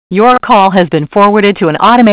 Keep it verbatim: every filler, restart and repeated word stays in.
Your call has been forwarded to an automated